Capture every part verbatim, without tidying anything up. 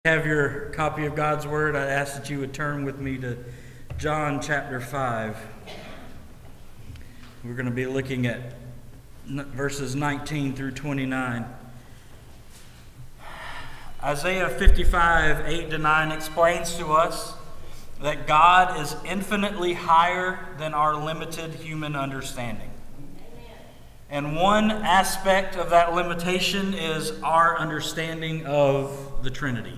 Have your copy of God's Word, I ask that you would turn with me to John chapter five. We're going to be looking at verses nineteen through twenty-nine. Isaiah fifty-five, eight to nine explains to us that God is infinitely higher than our limited human understanding. And one aspect of that limitation is our understanding of the Trinity.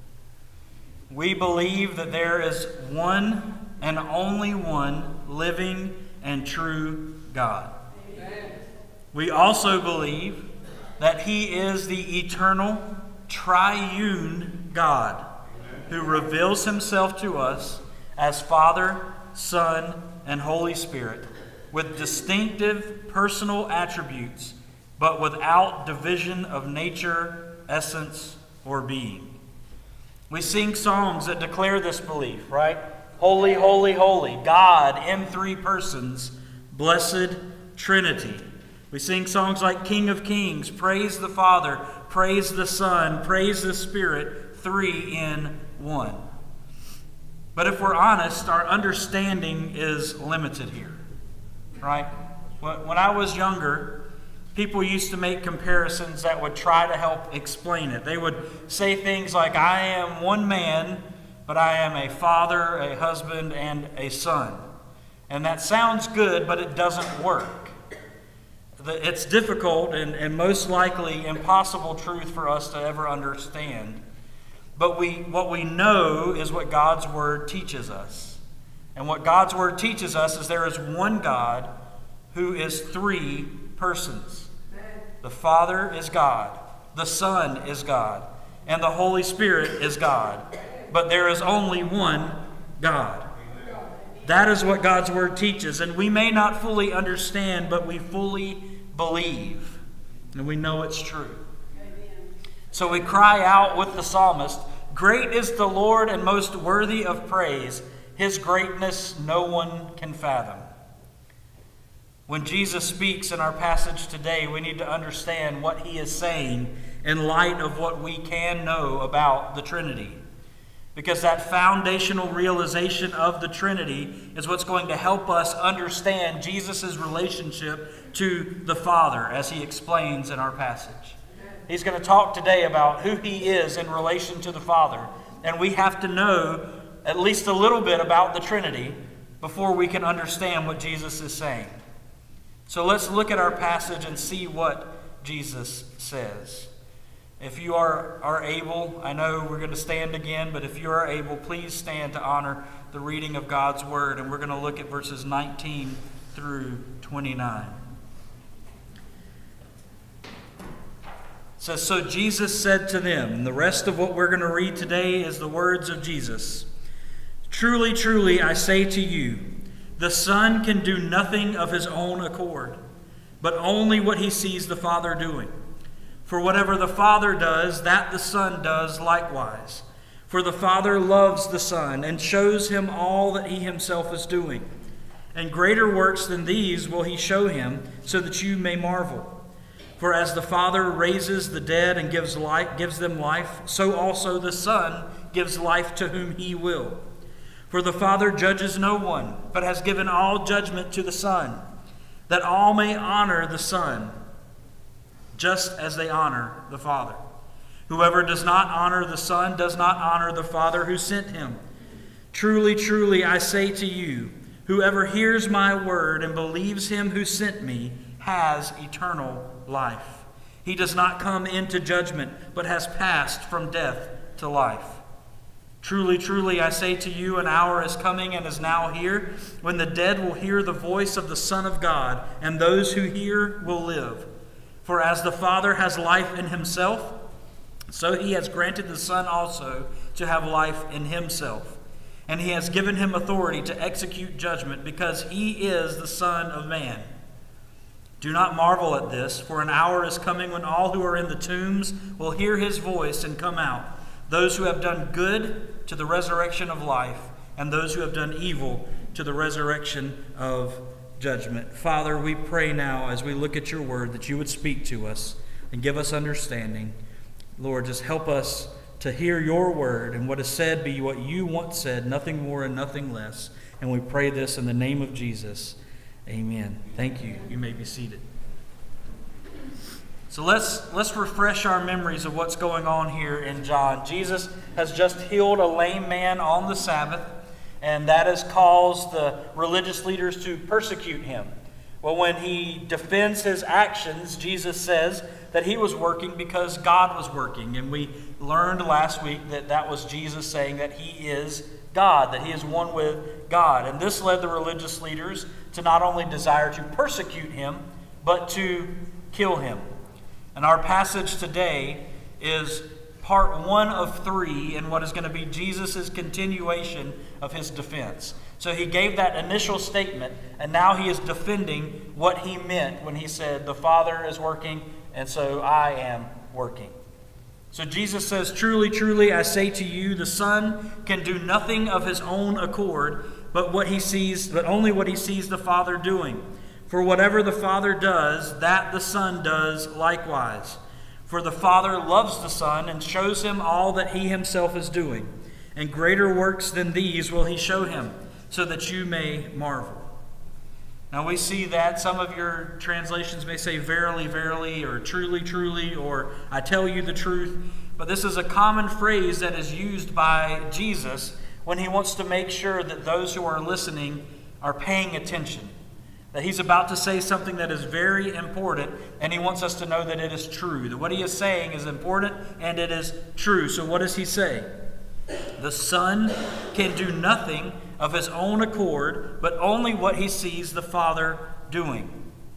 We believe that there is one and only one living and true God. Amen. We also believe that He is the eternal, triune God who reveals Himself to us as Father, Son, and Holy Spirit with distinctive personal attributes, but without division of nature, essence, or being. We sing songs that declare this belief, right? Holy, holy, holy, God in three persons, blessed Trinity. We sing songs like King of Kings, praise the Father, praise the Son, praise the Spirit, three in one. But if we're honest, our understanding is limited here, right? When I was younger, people used to make comparisons that would try to help explain it. They would say things like, I am one man, but I am a father, a husband, and a son. And that sounds good, but it doesn't work. It's difficult and, and most likely impossible truth for us to ever understand. But we, what we know is what God's Word teaches us. And what God's Word teaches us is there is one God who is three persons. The Father is God, the Son is God, and the Holy Spirit is God. But there is only one God. That is what God's Word teaches. And we may not fully understand, but we fully believe. And we know it's true. So we cry out with the psalmist, great is the Lord and most worthy of praise. His greatness no one can fathom. When Jesus speaks in our passage today, we need to understand what He is saying in light of what we can know about the Trinity. Because that foundational realization of the Trinity is what's going to help us understand Jesus' relationship to the Father, as He explains in our passage. He's going to talk today about who He is in relation to the Father. And we have to know at least a little bit about the Trinity before we can understand what Jesus is saying. So let's look at our passage and see what Jesus says. If you are, are able, I know we're going to stand again, but if you are able, please stand to honor the reading of God's Word. And we're going to look at verses nineteen through twenty-nine. It says, so Jesus said to them, and the rest of what we're going to read today is the words of Jesus. Truly, truly, I say to you, the Son can do nothing of His own accord, but only what He sees the Father doing. For whatever the Father does, that the Son does likewise. For the Father loves the Son and shows Him all that He Himself is doing. And greater works than these will He show Him, so that you may marvel. For as the Father raises the dead and gives life, gives them life, so also the Son gives life to whom He will. For the Father judges no one, but has given all judgment to the Son, that all may honor the Son, just as they honor the Father. Whoever does not honor the Son does not honor the Father who sent Him. Truly, truly, I say to you, whoever hears my word and believes Him who sent me has eternal life. He does not come into judgment, but has passed from death to life. Truly, truly, I say to you, an hour is coming and is now here, when the dead will hear the voice of the Son of God, and those who hear will live. For as the Father has life in Himself, so He has granted the Son also to have life in Himself. And He has given Him authority to execute judgment, because He is the Son of Man. Do not marvel at this, for an hour is coming when all who are in the tombs will hear His voice and come out. Those who have done good to the resurrection of life, and those who have done evil to the resurrection of judgment. Father, we pray now as we look at your word that you would speak to us and give us understanding. Lord, just help us to hear your word, and what is said be what you once said, nothing more and nothing less. And we pray this in the name of Jesus. Amen. Thank you. You may be seated. So let's let's refresh our memories of what's going on here in John. Jesus has just healed a lame man on the Sabbath, and that has caused the religious leaders to persecute him. Well, when he defends his actions, Jesus says that he was working because God was working. And we learned last week that that was Jesus saying that he is God, that he is one with God. And this led the religious leaders to not only desire to persecute him, but to kill him. And our passage today is part one of three in what is going to be Jesus' continuation of his defense. So he gave that initial statement, and now he is defending what he meant when he said, the Father is working, and so I am working. So Jesus says, truly, truly, I say to you, the Son can do nothing of his own accord, but what he sees, but only what he sees the Father doing. For whatever the Father does, that the Son does likewise. For the Father loves the Son and shows him all that he himself is doing. And greater works than these will he show him, so that you may marvel. Now we see that some of your translations may say verily, verily, or truly, truly, or I tell you the truth. But this is a common phrase that is used by Jesus when he wants to make sure that those who are listening are paying attention. That he's about to say something that is very important, and he wants us to know that it is true. That what he is saying is important and it is true. So what does he say? The Son can do nothing of his own accord, but only what he sees the Father doing.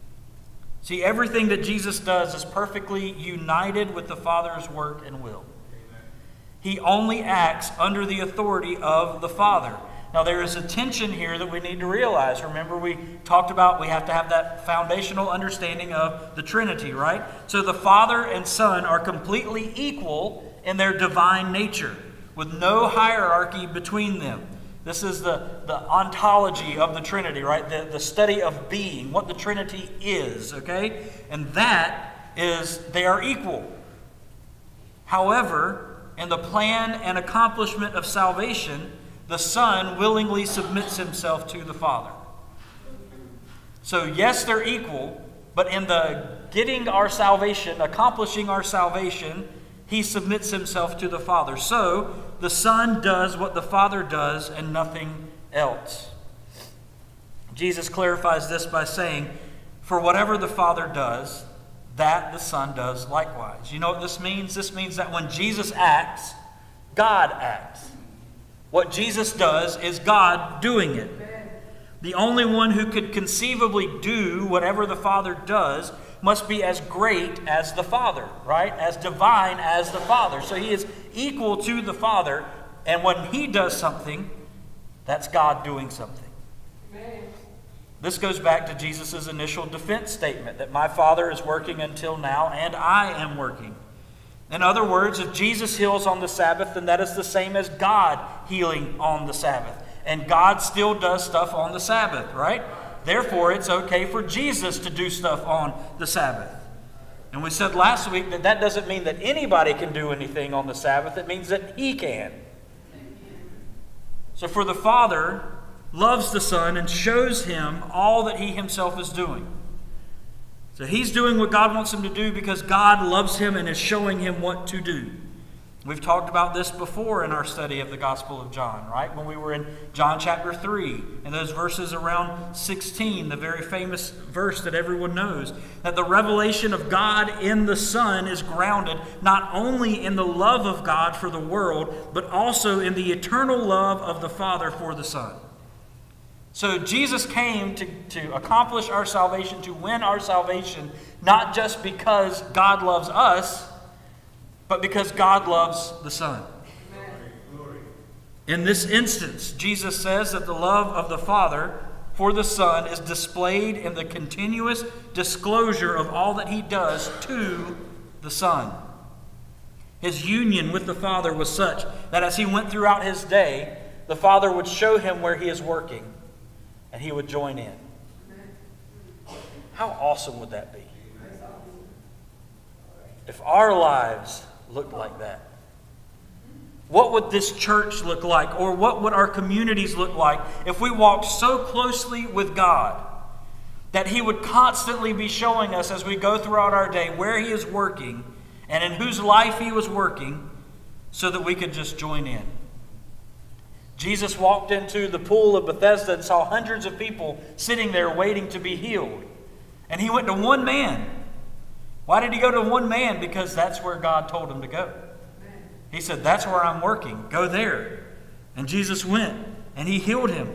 See, everything that Jesus does is perfectly united with the Father's work and will. He only acts under the authority of the Father. Now, there is a tension here that we need to realize. Remember, we talked about we have to have that foundational understanding of the Trinity, right? So the Father and Son are completely equal in their divine nature, with no hierarchy between them. This is the, the ontology of the Trinity, right? The, the study of being, what the Trinity is, okay? And that is, they are equal. However, in the plan and accomplishment of salvation, the Son willingly submits himself to the Father. So yes, they're equal, but in the getting our salvation, accomplishing our salvation, he submits himself to the Father. So the Son does what the Father does and nothing else. Jesus clarifies this by saying, for whatever the Father does, that the Son does likewise. You know what this means? This means that when Jesus acts, God acts. What Jesus does is God doing it. The only one who could conceivably do whatever the Father does must be as great as the Father, right? As divine as the Father. So he is equal to the Father, and when he does something, that's God doing something. Amen. This goes back to Jesus' initial defense statement that my Father is working until now, and I am working. In other words, if Jesus heals on the Sabbath, then that is the same as God healing on the Sabbath. And God still does stuff on the Sabbath, right? Therefore, it's okay for Jesus to do stuff on the Sabbath. And we said last week that that doesn't mean that anybody can do anything on the Sabbath. It means that he can. So for the Father loves the Son and shows him all that he himself is doing. So he's doing what God wants him to do because God loves him and is showing him what to do. We've talked about this before in our study of the Gospel of John, right? When we were in John chapter three, and those verses around sixteen, the very famous verse that everyone knows, that the revelation of God in the Son is grounded not only in the love of God for the world, but also in the eternal love of the Father for the Son. So Jesus came to, to accomplish our salvation, to win our salvation, not just because God loves us, but because God loves the Son. In this instance, Jesus says that the love of the Father for the Son is displayed in the continuous disclosure of all that he does to the Son. His union with the Father was such that as he went throughout his day, the Father would show him where he is working, and he would join in. How awesome would that be? If our lives looked like that. What would this church look like, or what would our communities look like if we walked so closely with God that He would constantly be showing us as we go throughout our day where He is working and in whose life He was working, so that we could just join in? Jesus walked into the pool of Bethesda and saw hundreds of people sitting there waiting to be healed. And He went to one man. Why did He go to one man? Because that's where God told Him to go. He said, that's where I'm working. Go there. And Jesus went and He healed him.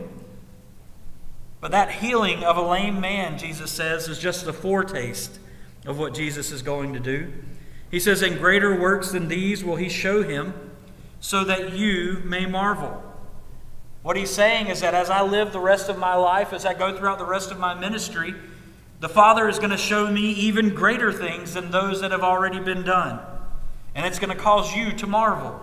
But that healing of a lame man, Jesus says, is just a foretaste of what Jesus is going to do. He says, "And greater works than these will He show him, so that you may marvel." What He's saying is that as I live the rest of my life, as I go throughout the rest of my ministry, the Father is going to show me even greater things than those that have already been done. And it's going to cause you to marvel.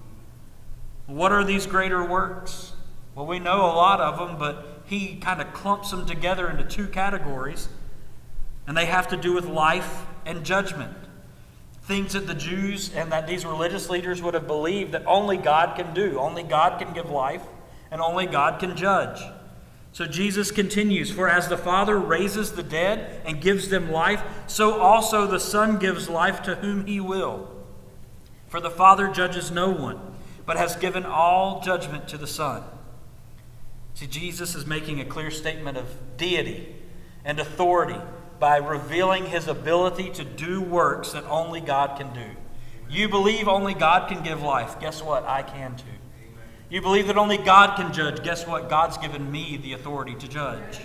What are these greater works? Well, we know a lot of them, but He kind of clumps them together into two categories. And they have to do with life and judgment. Things that the Jews and that these religious leaders would have believed that only God can do. Only God can give life, and only God can judge. So Jesus continues, "For as the Father raises the dead and gives them life, so also the Son gives life to whom He will. For the Father judges no one, but has given all judgment to the Son." See, Jesus is making a clear statement of deity and authority by revealing His ability to do works that only God can do. You believe only God can give life. Guess what? I can too. You believe that only God can judge. Guess what? God's given me the authority to judge.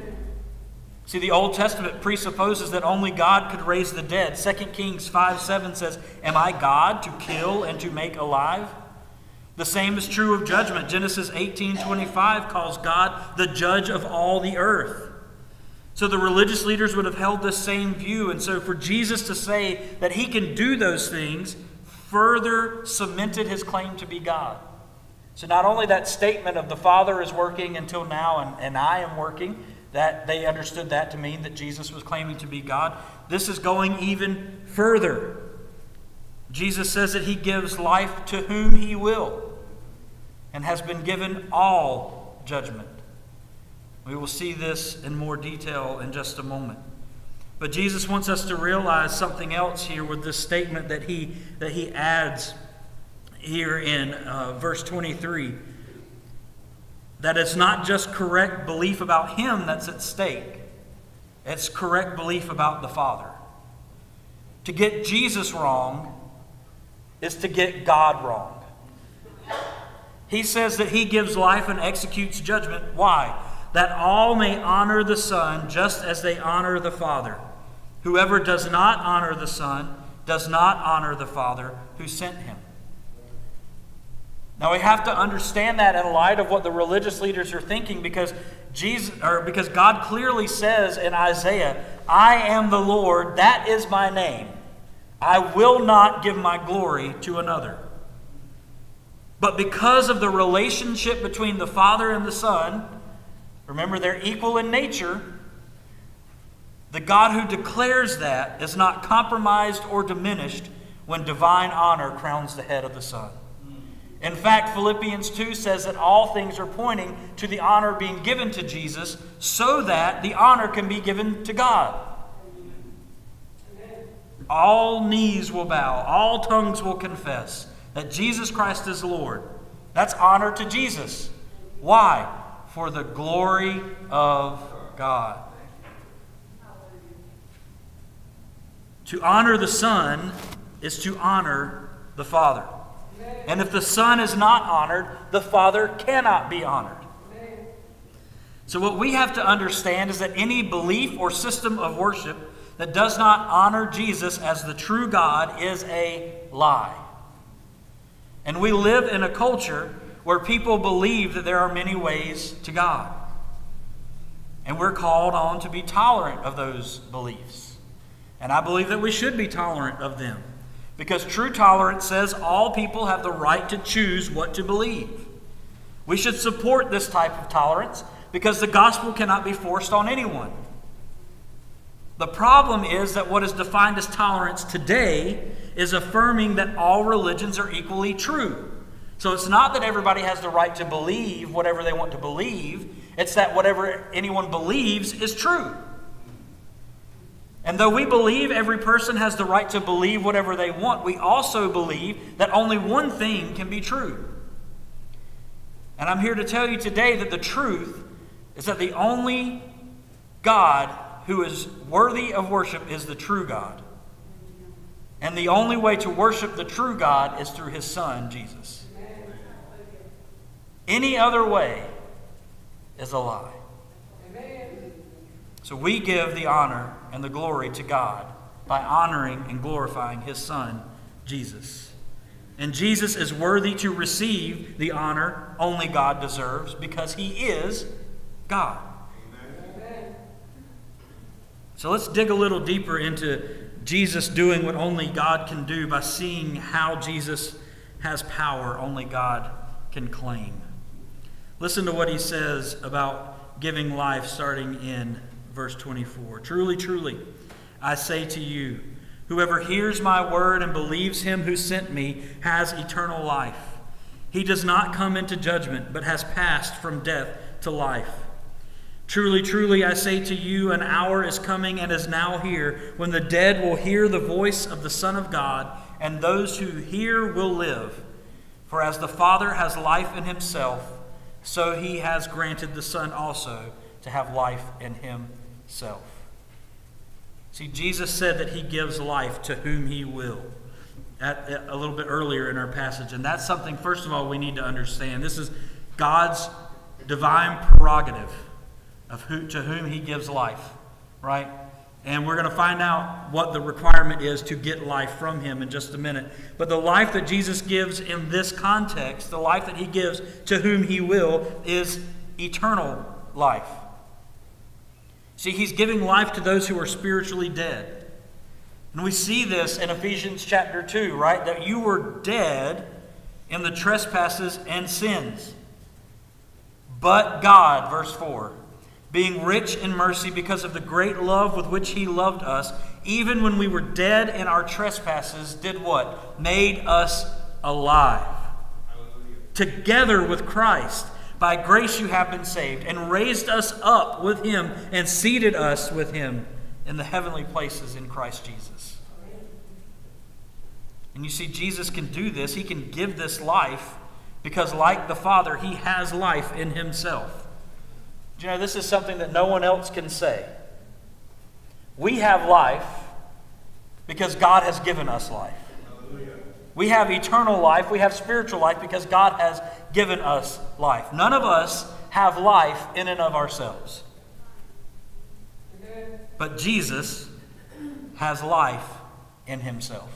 See, the Old Testament presupposes that only God could raise the dead. Second Kings five seven says, "Am I God to kill and to make alive?" The same is true of judgment. Genesis eighteen twenty-five calls God the judge of all the earth. So the religious leaders would have held this same view. And so for Jesus to say that He can do those things further cemented His claim to be God. So not only that statement of the Father is working until now and, and I am working, that they understood that to mean that Jesus was claiming to be God. This is going even further. Jesus says that He gives life to whom He will and has been given all judgment. We will see this in more detail in just a moment. But Jesus wants us to realize something else here with this statement that He, that he adds here in uh, verse twenty-three. That it's not just correct belief about Him that's at stake. It's correct belief about the Father. To get Jesus wrong is to get God wrong. He says that He gives life and executes judgment. Why? That all may honor the Son just as they honor the Father. Whoever does not honor the Son does not honor the Father who sent Him. Now we have to understand that in light of what the religious leaders are thinking, because Jesus, or because God clearly says in Isaiah, "I am the Lord, that is my name. I will not give my glory to another." But because of the relationship between the Father and the Son, remember they're equal in nature, the God who declares that is not compromised or diminished when divine honor crowns the head of the Son. In fact, Philippians two says that all things are pointing to the honor being given to Jesus so that the honor can be given to God. All knees will bow, all tongues will confess that Jesus Christ is Lord. That's honor to Jesus. Why? For the glory of God. To honor the Son is to honor the Father. And if the Son is not honored, the Father cannot be honored. So what we have to understand is that any belief or system of worship that does not honor Jesus as the true God is a lie. And we live in a culture where people believe that there are many ways to God. And we're called on to be tolerant of those beliefs. And I believe that we should be tolerant of them. Because true tolerance says all people have the right to choose what to believe. We should support this type of tolerance because the gospel cannot be forced on anyone. The problem is that what is defined as tolerance today is affirming that all religions are equally true, So it's not that everybody has the right to believe whatever they want to believe. It's that whatever anyone believes is true. And though we believe every person has the right to believe whatever they want, we also believe that only one thing can be true. And I'm here to tell you today that the truth is that the only God who is worthy of worship is the true God. And the only way to worship the true God is through His Son, Jesus. Any other way is a lie. So we give the honor and the glory to God by honoring and glorifying His Son, Jesus. And Jesus is worthy to receive the honor only God deserves because He is God. Amen. So let's dig a little deeper into Jesus doing what only God can do by seeing how Jesus has power only God can claim. Listen to what He says about giving life starting in verse twenty-four. Truly, truly, I say to you, whoever hears my word and believes Him who sent me has eternal life. He does not come into judgment, but has passed from death to life. Truly, truly, I say to you, an hour is coming and is now here when the dead will hear the voice of the Son of God, and those who hear will live. For as the Father has life in Himself, so He has granted the Son also to have life in Himself. See, Jesus said that He gives life to whom He will. At, at, a little bit earlier in our passage. And that's something, first of all, we need to understand. This is God's divine prerogative of who, to whom He gives life, right? And we're going to find out what the requirement is to get life from Him in just a minute. But the life that Jesus gives in this context, the life that He gives to whom He will, is eternal life. See, He's giving life to those who are spiritually dead. And we see this in Ephesians chapter two, right? That you were dead in the trespasses and sins. But God, verse four, being rich in mercy because of the great love with which He loved us, even when we were dead in our trespasses, did what? Made us alive. Hallelujah. Together with Christ. By grace you have been saved, and raised us up with Him, and seated us with Him in the heavenly places in Christ Jesus. And you see, Jesus can do this. He can give this life because, like the Father, He has life in Himself. Do you know, this is something that no one else can say. We have life because God has given us life. Hallelujah. We have eternal life. We have spiritual life because God has given us life. None of us have life in and of ourselves. But Jesus has life in Himself.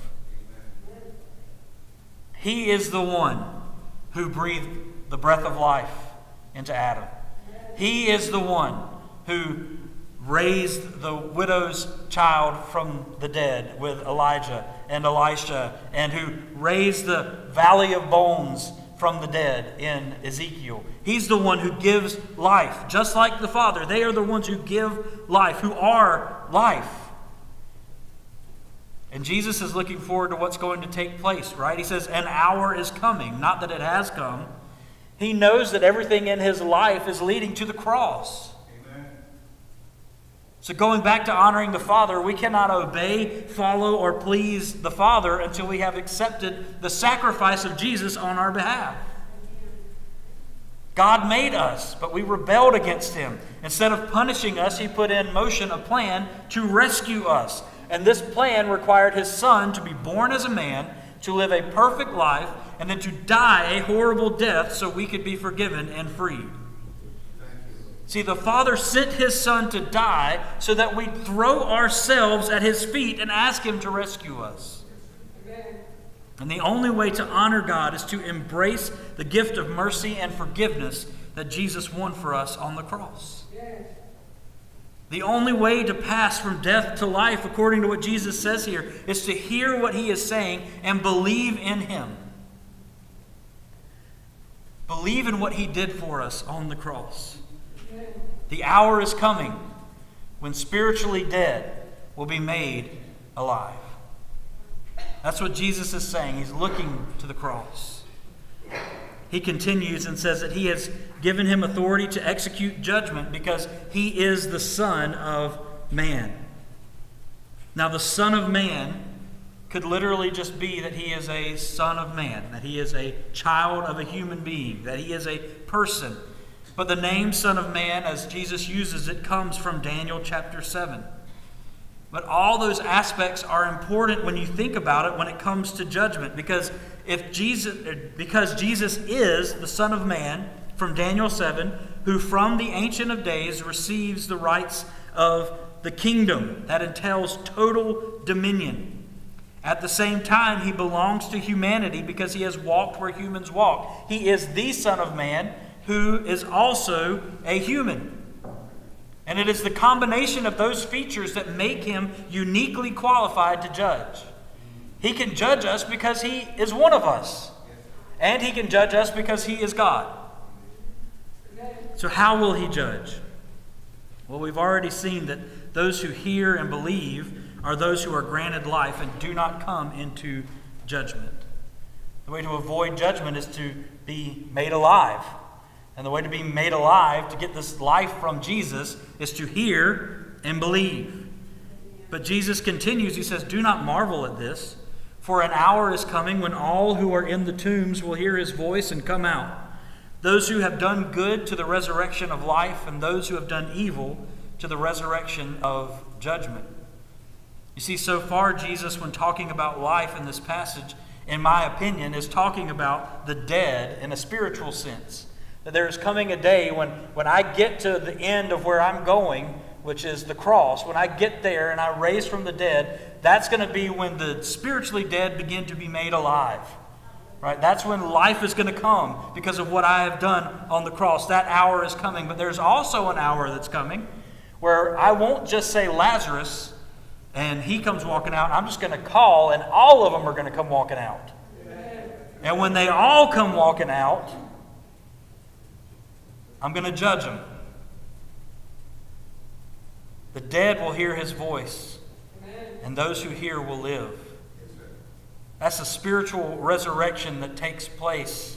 He is the one who breathed the breath of life into Adam. He is the one who raised the widow's child from the dead with Elijah and Elisha, and who raised the valley of bones from the dead in Ezekiel. He's the one who gives life, just like the Father. They are the ones who give life, who are life. And Jesus is looking forward to what's going to take place, right? He says, an hour is coming, not that it has come. He knows that everything in His life is leading to the cross. Amen. So going back to honoring the Father, we cannot obey, follow, or please the Father until we have accepted the sacrifice of Jesus on our behalf. God made us, but we rebelled against Him. Instead of punishing us, He put in motion a plan to rescue us. And this plan required His Son to be born as a man, to live a perfect life, and then to die a horrible death so we could be forgiven and freed. See, the Father sent His Son to die so that we throw ourselves at His feet and ask Him to rescue us. And the only way to honor God is to embrace the gift of mercy and forgiveness that Jesus won for us on the cross. The only way to pass from death to life, according to what Jesus says here, is to hear what He is saying and believe in Him. Believe in what He did for us on the cross. The hour is coming when spiritually dead will be made alive. That's what Jesus is saying. He's looking to the cross. he continues and says that he has given him authority to execute judgment because he is the Son of Man. Now, the Son of Man could literally just be that he is a son of man, that he is a child of a human being, that he is a person. But the name Son of Man, as Jesus uses it, comes from Daniel chapter seven. But all those aspects are important when you think about it when it comes to judgment, because if Jesus, because Jesus is the Son of Man from Daniel seven, who from the Ancient of Days receives the rights of the kingdom that entails total dominion. At the same time, he belongs to humanity because he has walked where humans walk. He is the Son of Man who is also a human. And it is the combination of those features that make him uniquely qualified to judge. He can judge us because he is one of us. And he can judge us because he is God. So how will he judge? Well, we've already seen that those who hear and believe are those who are granted life and do not come into judgment. The way to avoid judgment is to be made alive. And the way to be made alive, to get this life from Jesus, is to hear and believe. But Jesus continues, he says, "Do not marvel at this, for an hour is coming when all who are in the tombs will hear his voice and come out. Those who have done good to the resurrection of life, and those who have done evil to the resurrection of judgment." You see, so far Jesus, when talking about life in this passage, in my opinion, is talking about the dead in a spiritual sense. That there is coming a day when, when I get to the end of where I'm going, which is the cross, when I get there and I raise from the dead, that's going to be when the spiritually dead begin to be made alive. Right? That's when life is going to come because of what I have done on the cross. That hour is coming. But there's also an hour that's coming where I won't just say Lazarus and he comes walking out. I'm just going to call and all of them are going to come walking out. And when they all come walking out, I'm going to judge them. The dead will hear his voice, and those who hear will live. That's a spiritual resurrection that takes place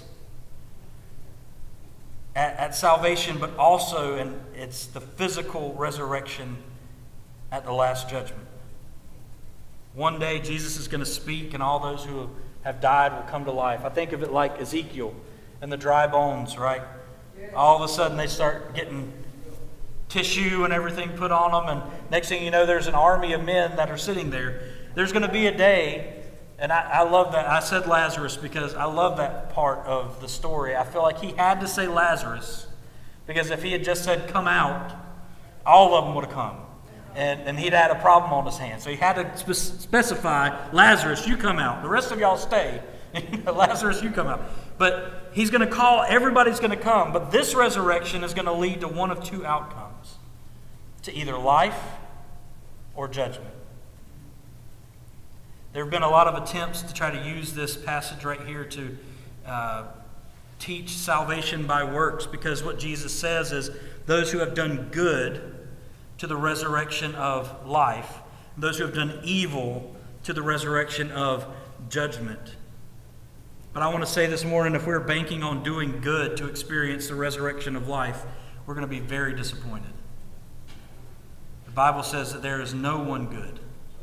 at, at salvation, but also in, it's the physical resurrection at the last judgment. One day Jesus is going to speak, and all those who have died will come to life. I think of it like Ezekiel and the dry bones, right? All of a sudden they start getting tissue and everything put on them, and next thing you know, there's an army of men that are sitting there. There's going to be a day, and I, I love that. I said Lazarus because I love that part of the story. I feel like he had to say Lazarus because if he had just said come out, all of them would have come. And, and he'd had a problem on his hands. So he had to spe- specify, Lazarus, you come out. The rest of y'all stay. Lazarus, you come out. But he's going to call, everybody's going to come. But this resurrection is going to lead to one of two outcomes. To either life or judgment. There have been a lot of attempts to try to use this passage right here to uh, teach salvation by works. Because what Jesus says is, those who have done good to the resurrection of life, those who have done evil to the resurrection of judgment. But I want to say this morning, if we're banking on doing good to experience the resurrection of life, we're going to be very disappointed. The Bible says that there is no one good.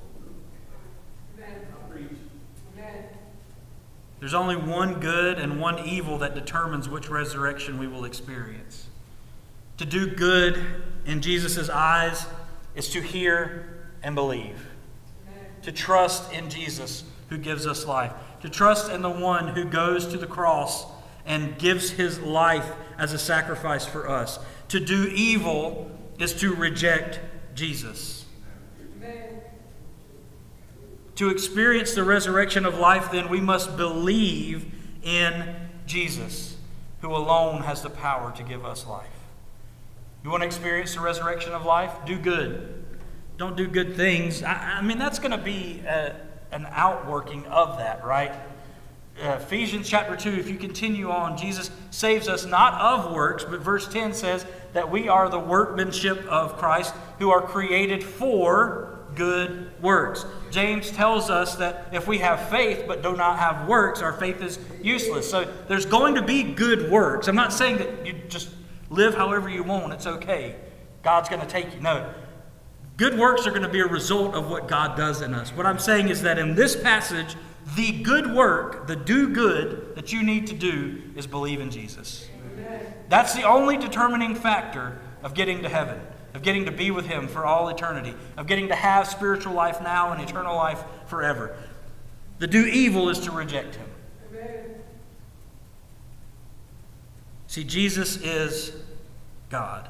There's only one good and one evil that determines which resurrection we will experience. To do good in Jesus' eyes is to hear and believe. To trust in Jesus who gives us life. To trust in the one who goes to the cross and gives his life as a sacrifice for us. To do evil is to reject Jesus. Amen. To experience the resurrection of life, then, we must believe in Jesus, who alone has the power to give us life. You want to experience the resurrection of life? Do good. Don't do good things. I, I mean, that's going to be a, an outworking of that, right? Uh, Ephesians chapter two, if you continue on, Jesus saves us not of works, but verse ten says that we are the workmanship of Christ, who are created for good works. James tells us that if we have faith but do not have works, our faith is useless. So there's going to be good works. I'm not saying that you just live however you want. It's okay. God's going to take you. No. Good works are going to be a result of what God does in us. What I'm saying is that in this passage, the good work, the do good that you need to do is believe in Jesus. That's the only determining factor of getting to heaven, of getting to be with Him for all eternity, of getting to have spiritual life now and eternal life forever. The do evil is to reject Him. See, Jesus is God.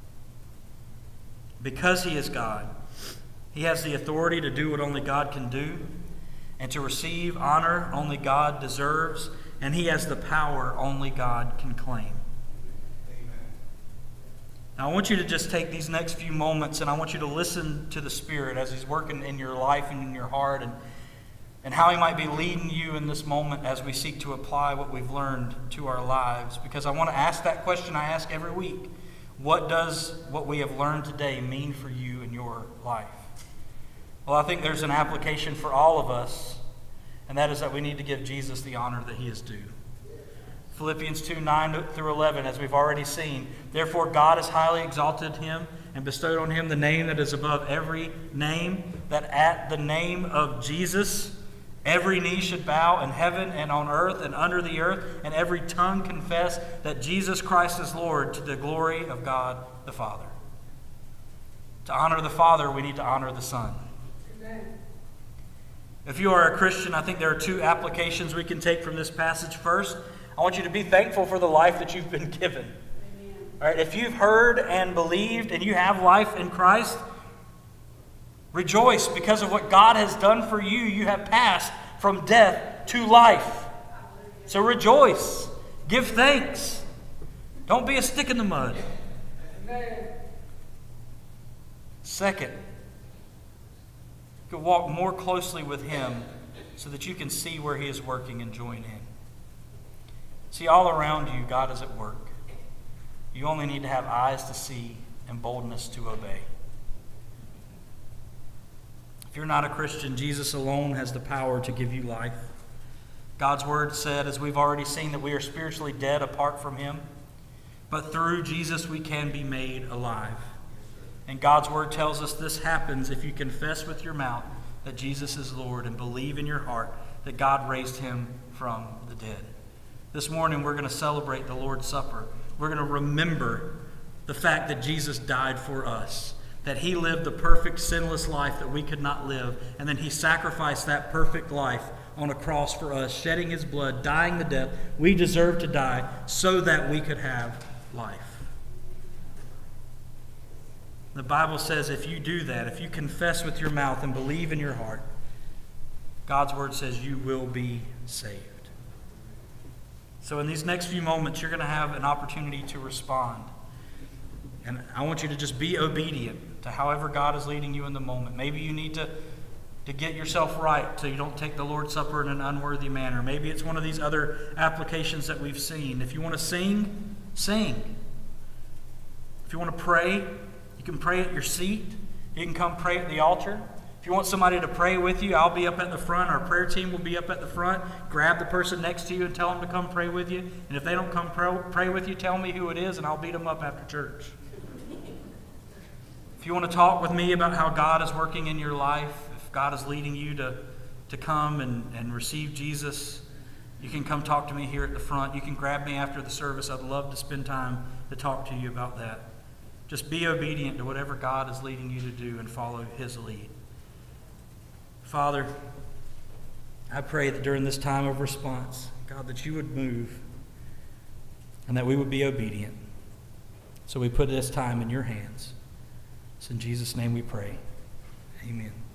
Because He is God, He has the authority to do what only God can do and to receive honor only God deserves, and He has the power only God can claim. Now, I want you to just take these next few moments and I want you to listen to the Spirit as He's working in your life and in your heart, and, and how He might be leading you in this moment as we seek to apply what we've learned to our lives. Because I want to ask that question I ask every week. What does what we have learned today mean for you in your life? Well, I think there's an application for all of us, and that is that we need to give Jesus the honor that He is due. Philippians two, nine through eleven, as we've already seen. Therefore God has highly exalted Him and bestowed on Him the name that is above every name, that at the name of Jesus every knee should bow in heaven and on earth and under the earth, and every tongue confess that Jesus Christ is Lord, to the glory of God the Father. To honor the Father, we need to honor the Son. Amen. If you are a Christian, I think there are two applications we can take from this passage. First, I want you to be thankful for the life that you've been given. Amen. All right, if you've heard and believed and you have life in Christ, rejoice because of what God has done for you. You have passed from death to life. So rejoice. Give thanks. Don't be a stick in the mud. Second, you can walk more closely with Him so that you can see where He is working and join in. See, all around you, God is at work. You only need to have eyes to see and boldness to obey. If you're not a Christian, Jesus alone has the power to give you life. God's Word said, as we've already seen, that we are spiritually dead apart from Him. But through Jesus we can be made alive. And God's Word tells us this happens if you confess with your mouth that Jesus is Lord and believe in your heart that God raised Him from the dead. This morning we're going to celebrate the Lord's Supper. We're going to remember the fact that Jesus died for us, that He lived the perfect, sinless life that we could not live, and then He sacrificed that perfect life on a cross for us, shedding His blood, dying the death we deserve to die so that we could have life. The Bible says if you do that, if you confess with your mouth and believe in your heart, God's Word says you will be saved. So in these next few moments, you're going to have an opportunity to respond. And I want you to just be obedient to however God is leading you in the moment. Maybe you need to, to get yourself right so you don't take the Lord's Supper in an unworthy manner. Maybe it's one of these other applications that we've seen. If you want to sing, sing. If you want to pray, you can pray at your seat. You can come pray at the altar. If you want somebody to pray with you, I'll be up at the front. Our prayer team will be up at the front. Grab the person next to you and tell them to come pray with you. And if they don't come pray, pray with you, tell me who it is and I'll beat them up after church. If you want to talk with me about how God is working in your life, if God is leading you to, to come and, and receive Jesus, you can come talk to me here at the front. You can grab me after the service. I'd love to spend time to talk to you about that. Just be obedient to whatever God is leading you to do and follow His lead. Father, I pray that during this time of response, God, that you would move and that we would be obedient. So we put this time in your hands. It's in Jesus' name we pray. Amen.